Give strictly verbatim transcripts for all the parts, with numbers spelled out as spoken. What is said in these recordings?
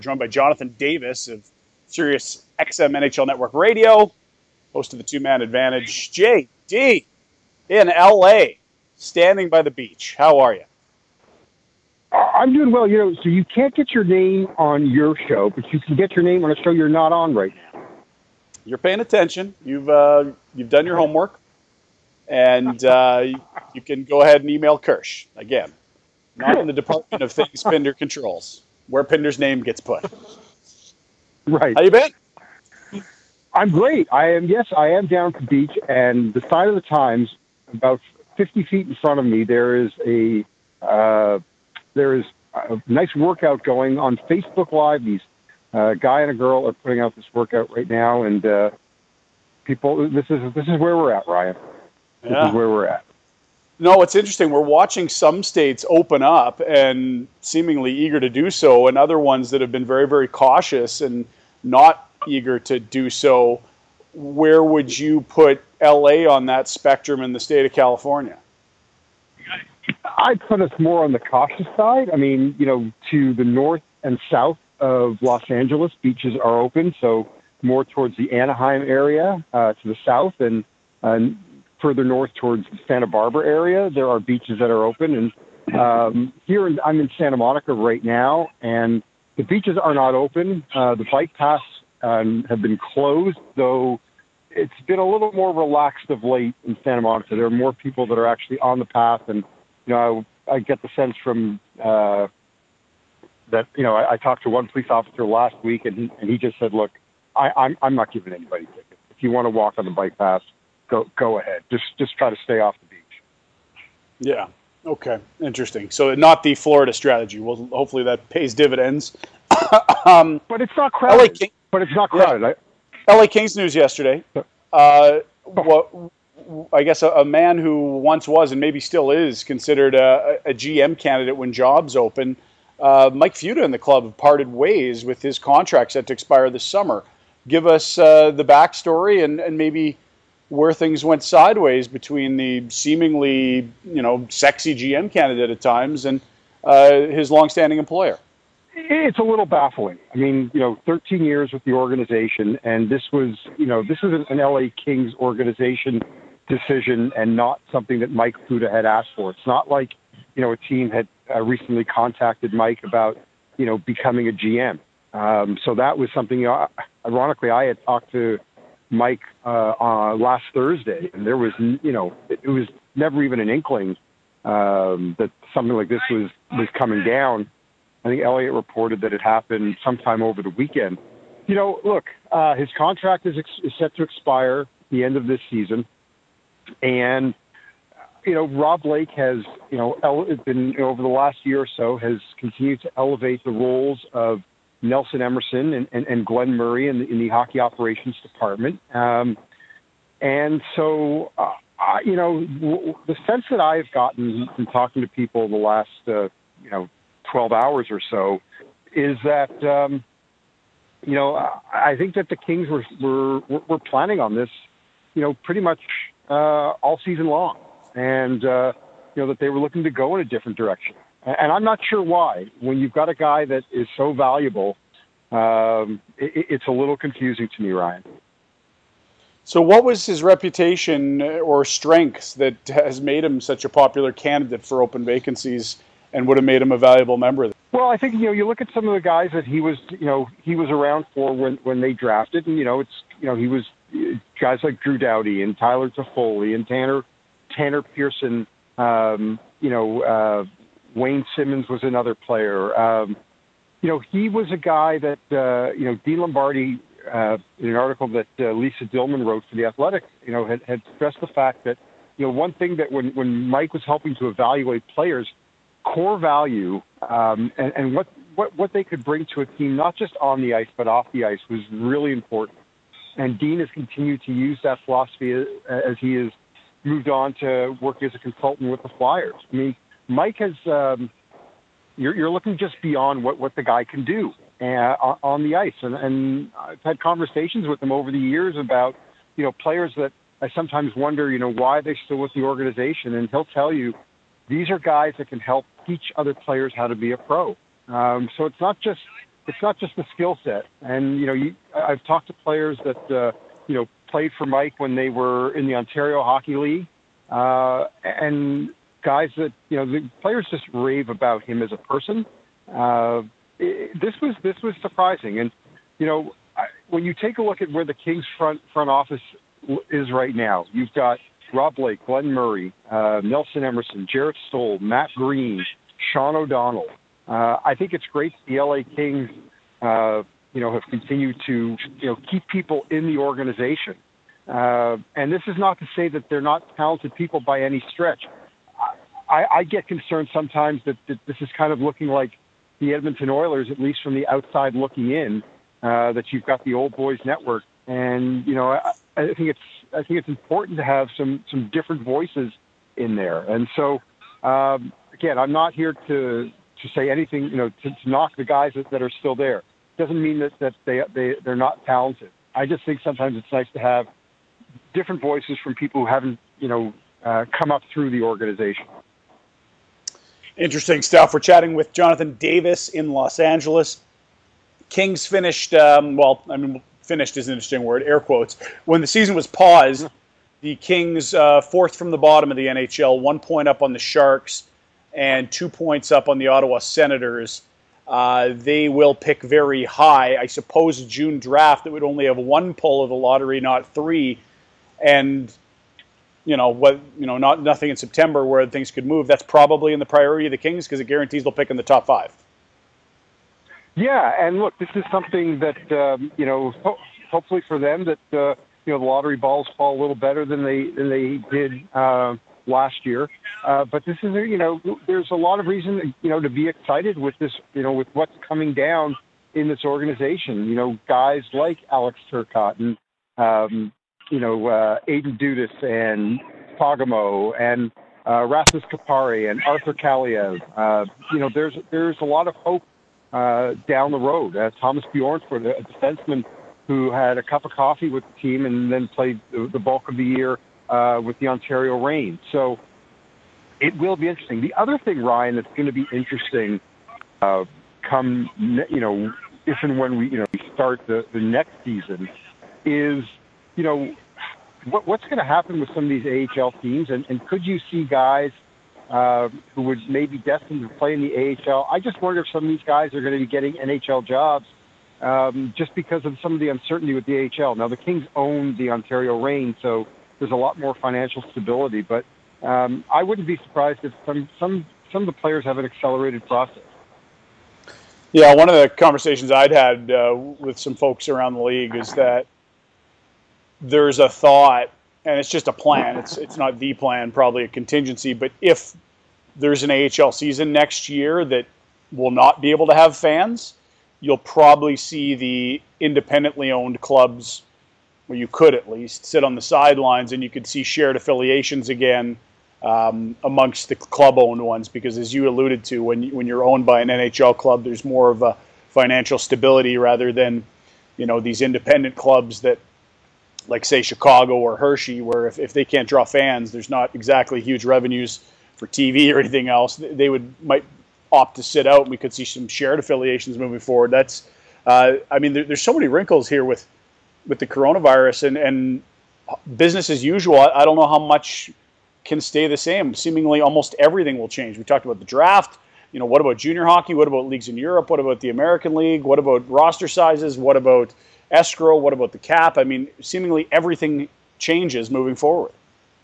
Joined by Jonathan Davis of Sirius X M N H L Network Radio, host of the Two Man Advantage. J D in L A, standing by the beach. How are you? I'm doing well. You know, so you can't get your name on your show, but you can get your name on a show you're not on right now. You're paying attention. You've uh, you've done your homework, and uh, you can go ahead and email Kirsch again. Not in the department of things Pinder controls, where Pinder's name gets put. Right. How you been? I'm great. I am. Yes, I am down at the beach, and the sign of the times, about fifty feet in front of me, there is a uh, there is a nice workout going on Facebook Live. These uh, guy and a girl are putting out this workout right now, and uh, people. This is this is where we're at, Ryan. This Yeah. is where we're at. No, it's interesting. We're watching some states open up and seemingly eager to do so, and other ones that have been very, very cautious and not eager to do so. Where would you put L A on that spectrum in the state of California? I'd put us more on the cautious side. I mean, you know, to the north and south of Los Angeles, beaches are open, so more towards the Anaheim area, uh, to the south, and uh, further north towards the Santa Barbara area, there are beaches that are open. And um, here in, I'm in Santa Monica right now, and the beaches are not open. Uh, the bike paths um, have been closed, though it's been a little more relaxed of late in Santa Monica. There are more people that are actually on the path, and you know, I, I get the sense from uh, that. You know, I, I talked to one police officer last week, and he, and he just said, "Look, I, I'm I'm not giving anybody tickets. If you want to walk on the bike path, Go go ahead. Just just try to stay off the beach." Yeah. Okay. Interesting. So not the Florida strategy. Well, hopefully that pays dividends. um, but it's not crowded. L A King, but it's not crowded. Yeah. L A Kings news yesterday. Uh, what I guess a, a man who once was and maybe still is considered a, a G M candidate when jobs open. Uh, Mike Futa and the club have parted ways with his contract set to expire this summer. Give us uh, the backstory and, and maybe where things went sideways between the seemingly, you know, sexy G M candidate at times and uh, his longstanding employer. It's a little baffling. I mean, you know, thirteen years with the organization, and this was, you know, this is an L A Kings organization decision and not something that Mike Futa had asked for. It's not like, you know, a team had uh, recently contacted Mike about, you know, becoming a G M. Um, so that was something, you know, ironically, I had talked to Mike uh, uh, last Thursday, and there was, you know, it, it was never even an inkling um, that something like this was, was coming down. I think Elliott reported that it happened sometime over the weekend. You know, look, uh, his contract is, ex- is set to expire at the end of this season, and you know, Rob Blake has, you know, ele- been over the last year or so has continued to elevate the roles of Nelson Emerson and, and, and Glenn Murray in the, in the hockey operations department. Um, and so, uh, I, you know, w- the sense that I've gotten from talking to people the last, uh, you know, twelve hours or so is that, um, you know, I, I think that the Kings were, were, were planning on this, you know, pretty much uh, all season long. And, uh, you know, that they were looking to go in a different direction. And I'm not sure why. When you've got a guy that is so valuable, um, it, it's a little confusing to me, Ryan. So what was his reputation or strengths that has made him such a popular candidate for open vacancies and would have made him a valuable member of it? Well, I think, you know, you look at some of the guys that he was, you know, he was around for when, when they drafted. And, you know, it's, you know, he was guys like Drew Doughty and Tyler Toffoli and Tanner, Tanner Pearson, um, you know, uh, Wayne Simmons was another player. Um, you know, he was a guy that, uh, you know, Dean Lombardi, uh, in an article that uh, Lisa Dillman wrote for The Athletic, you know, had, had stressed the fact that, you know, one thing that when, when Mike was helping to evaluate players, core value um, and, and what, what, what they could bring to a team, not just on the ice, but off the ice, was really important. And Dean has continued to use that philosophy as, as he has moved on to work as a consultant with the Flyers. I mean, Mike has, um, you're, you're looking just beyond what, what the guy can do uh, on the ice. And, and I've had conversations with him over the years about, you know, players that I sometimes wonder, you know, why are they still with the organization? And he'll tell you, these are guys that can help teach other players how to be a pro. Um, so it's not just it's not just the skill set. And, you know, you, I've talked to players that, uh, you know, played for Mike when they were in the Ontario Hockey League, uh, and guys that, you know, the players just rave about him as a person. Uh, it, this was this was surprising. And, you know, I, when you take a look at where the Kings front front office is right now, you've got Rob Blake, Glenn Murray, uh, Nelson Emerson, Jarrett Stoll, Matt Green, Sean O'Donnell. Uh, I think it's great the L A Kings, uh, you know, have continued to, you know, keep people in the organization. Uh, and this is not to say that they're not talented people by any stretch. I, I get concerned sometimes that, that this is kind of looking like the Edmonton Oilers, at least from the outside looking in, uh, that you've got the old boys network. And, you know, I, I think it's, I think it's important to have some, some different voices in there. And so, um, again, I'm not here to, to say anything, you know, to, to knock the guys that, that are still there. Doesn't mean that, that they, they, they're not talented. I just think sometimes it's nice to have different voices from people who haven't, you know, uh, come up through the organization. Interesting stuff. We're chatting with Jonathan Davis in Los Angeles. Kings finished, um, well, I mean, finished is an interesting word, air quotes. When the season was paused, the Kings, uh, fourth from the bottom of the N H L, one point up on the Sharks and two points up on the Ottawa Senators. Uh, they will pick very high. I suppose a June draft that would only have one pull of the lottery, not three. And, you know, what, you know, not nothing in September where things could move. That's probably in the priority of the Kings because it guarantees they'll pick in the top five. Yeah, and look, this is something that, um, you know, ho- hopefully for them that, uh, you know, the lottery balls fall a little better than they than they did uh, last year. Uh, but this is, you know, there's a lot of reason, you know, to be excited with this, you know, with what's coming down in this organization. You know, guys like Alex Turcotte and, um, you know, uh, Aiden Dudas and Pagamo and uh, Rasmus Kapari and Arthur Kaliev. Uh, you know, there's there's a lot of hope uh, down the road. Uh, Thomas Bjornsford, a defenseman who had a cup of coffee with the team and then played the, the bulk of the year uh, with the Ontario Reign. So it will be interesting. The other thing, Ryan, that's going to be interesting uh, come, you know, if and when we, you know, we start the, the next season is, you know, what, what's going to happen with some of these A H L teams, and, and could you see guys uh, who would maybe destined to play in the A H L? I just wonder if some of these guys are going to be getting N H L jobs um, just because of some of the uncertainty with the A H L. Now, the Kings own the Ontario Reign, so there's a lot more financial stability, but um, I wouldn't be surprised if some, some, some of the players have an accelerated process. Yeah, one of the conversations I'd had uh, with some folks around the league is that there's a thought, and it's just a plan. It's it's not the plan, probably a contingency. But if there's an A H L season next year that will not be able to have fans, you'll probably see the independently owned clubs, or you could at least, sit on the sidelines, and you could see shared affiliations again um, amongst the club-owned ones. Because as you alluded to, when you, when you're owned by an N H L club, there's more of a financial stability rather than, you know, these independent clubs that, like, say, Chicago or Hershey, where if, if they can't draw fans, there's not exactly huge revenues for T V or anything else. They would might opt to sit out, and we could see some shared affiliations moving forward. That's, uh, I mean, there, there's so many wrinkles here with with the coronavirus, and, and business as usual. I, I don't know how much can stay the same. Seemingly almost everything will change. We talked about the draft. You know, what about junior hockey? What about leagues in Europe? What about the American League? What about roster sizes? What about escrow? What about the cap? I mean, seemingly everything changes moving forward.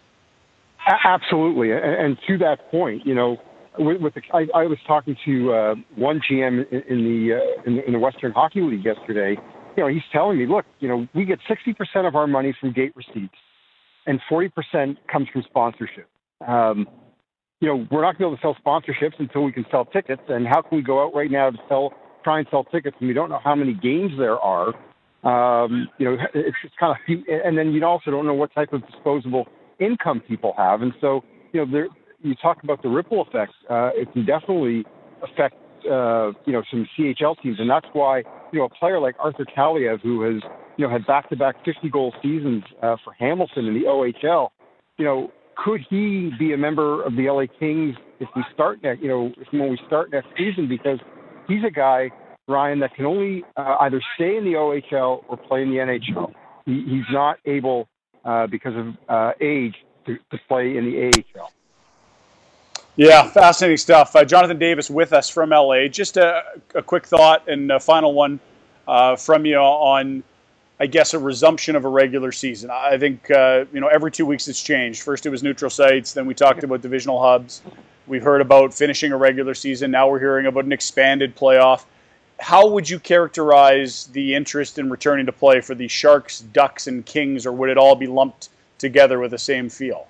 Absolutely, and, and to that point, you know, with, with the, I, I was talking to uh, one G M in, in the uh, in, in the Western Hockey League yesterday. You know, he's telling me, look, you know, we get sixty percent of our money from gate receipts, and forty percent comes from sponsorship. Um, you know, we're not going to be able to sell sponsorships until we can sell tickets. And how can we go out right now to sell, try and sell tickets, and we don't know how many games there are? Um, you know, it's just kind of, and then you also don't know what type of disposable income people have. And so, you know, there, you talk about the ripple effects. Uh, it can definitely affect, uh, you know, some C H L teams. And that's why, you know, a player like Arthur Kaliev, who has, you know, had back-to-back fifty-goal seasons uh, for Hamilton in the O H L, you know, could he be a member of the L A Kings if we start next, you know, if, when we start next season? Because he's a guy Ryan, that can only uh, either stay in the O H L or play in the N H L. He, he's not able, uh, because of uh, age, to, to play in the A H L. Yeah, fascinating stuff. Uh, Jonathan Davis with us from L A. Just a, a quick thought and a final one uh, from you on, I guess, a resumption of a regular season. I think, uh, you know, every two weeks it's changed. First it was neutral sites. Then we talked about divisional hubs. We've heard about finishing a regular season. Now we're hearing about an expanded playoff. How would you characterize the interest in returning to play for the Sharks, Ducks, and Kings, or would it all be lumped together with the same feel?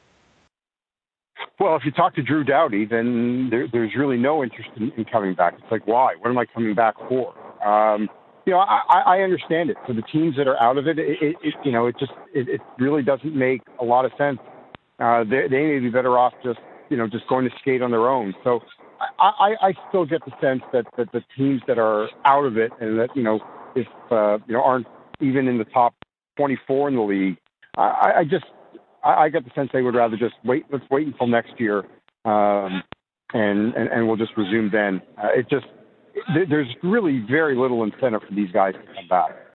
Well, if you talk to Drew Doughty, then there, there's really no interest in, in coming back. It's like, why? What am I coming back for? Um, you know, I, I understand it. For the teams that are out of it, it, it, it you know, it just it, it really doesn't make a lot of sense. Uh, they, they may be better off just, you know, just going to skate on their own. So I, I, I still get the sense that, that the teams that are out of it and that, you know, if, uh, you know, aren't even in the top twenty-four in the league, I, I just, I get the sense they would rather just wait. Let's wait until next year, um, and, and and we'll just resume then. Uh, it just there's really very little incentive for these guys to come back.